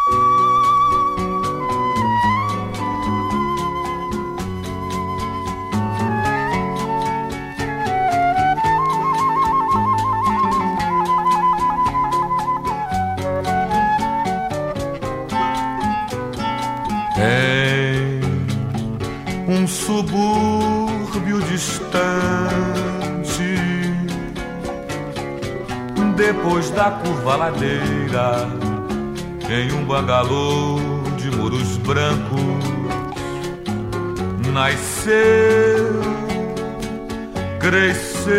Um subúrbio distante, depois da curva ladeira, em um bangalô de muros brancos, nasceu, cresceu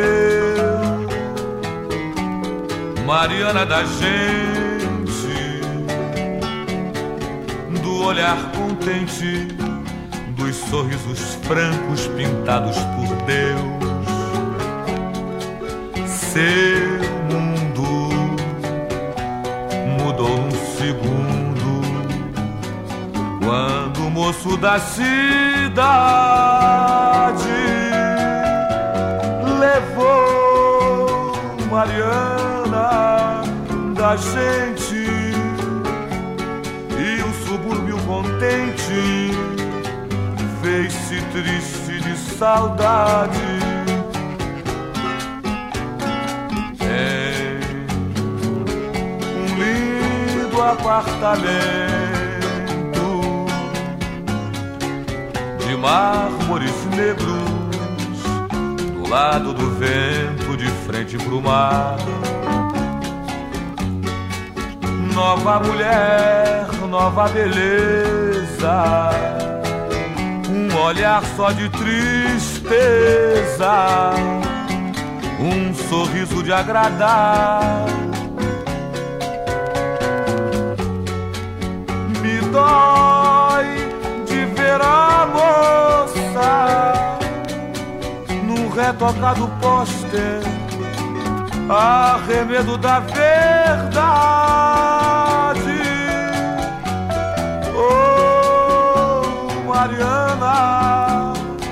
Mariana da gente, do olhar contente, dos sorrisos francos pintados por Deus. Seu mundo mudou num segundo, quando o moço da cidade levou Mariana da gente, e o subúrbio contente fez-se triste de saudade. É um lindo apartamento de mármores negros, do lado do vento, de frente pro mar. Nova mulher, nova beleza, um olhar só de tristeza, um sorriso de agradar. Me dói de ver a moça num retocado pôster, arremedo da verdade. Oh, Mariana,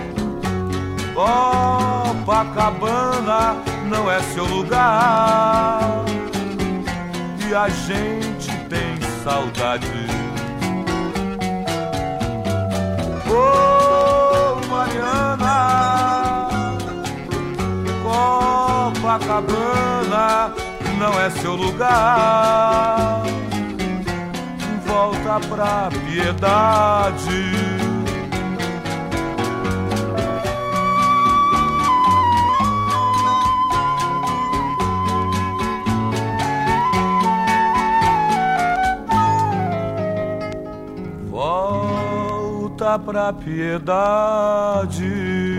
Copacabana não é seu lugar, e a gente tem saudade. Oh, Mariana, Copacabana não é seu lugar, volta pra Piedade. Volta pra Piedade.